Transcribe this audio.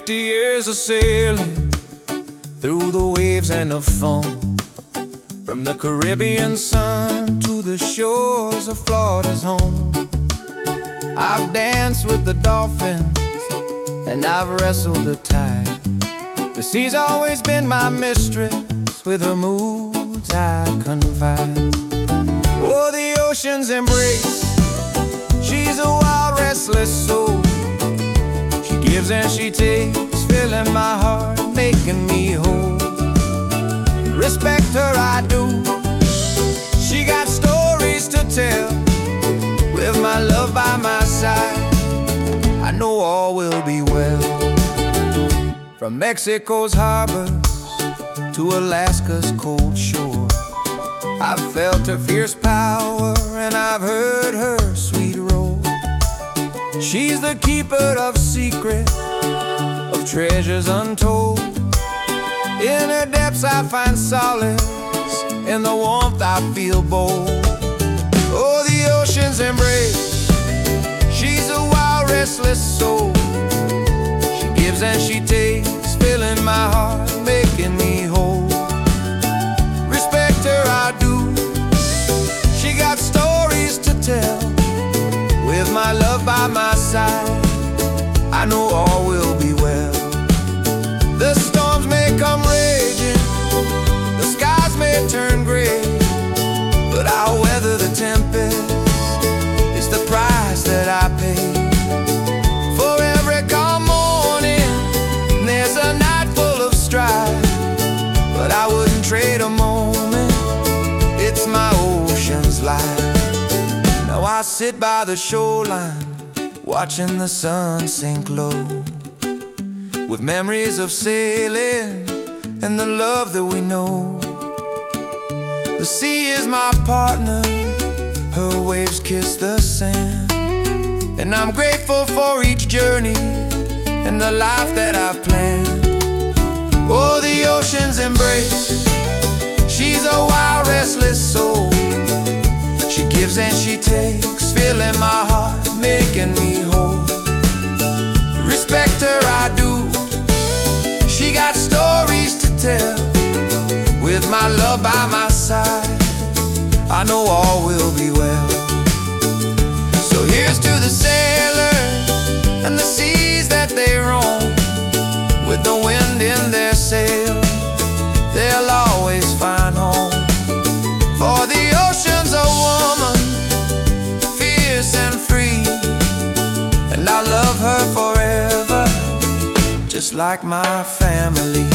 50 years of sailing through the waves and the foam, from the Caribbean sun to the shores of Florida's home. I've danced with the dolphins and I've wrestled the tide. The sea's always been my mistress, with her moods I confide. Oh, the ocean's embrace, she's a wild, restless soul. She gives and she takes, filling my heart, making me whole. Respect her, I do. She got stories to tell. With my love by my side, I know all will be well. From Mexico's harbors to Alaska's cold shore, I've felt her fierce power and I've heard her sweet roar. She's the keeper of secrets, of treasures untold. In her depths I find solace, in the warmth I feel bold. Oh, the ocean's embrace, she's a wild, restless soul. She gives and she takes, filling my heart, making me whole. Respect her, I do. She got stories to tell. With my love by my side, I know all will be well. The storms may come raging, the skies may turn gray, but I'll weather the tempest. It's the price that I pay. For every calm morning, there's a night full of strife, but I wouldn't trade a moment. It's my ocean's life. Now I sit by the shoreline, watching the sun sink low, with memories of sailing and the love that we know. The sea is my partner, her waves kiss the sand, and I'm grateful for each journey and the life that I've planned. Oh, the ocean's embrace, she's a wild, restless soul. She gives and she takes, filling my heart, making me whole. Respect her, I do. She got stories to tell. With my love by my side, I know all will be well. So here's to the sailors and the seas that they roam. With the wind in their sails, they'll always find home. For the ocean's a woman, fierce and free, and I'll love her forever, just like my family.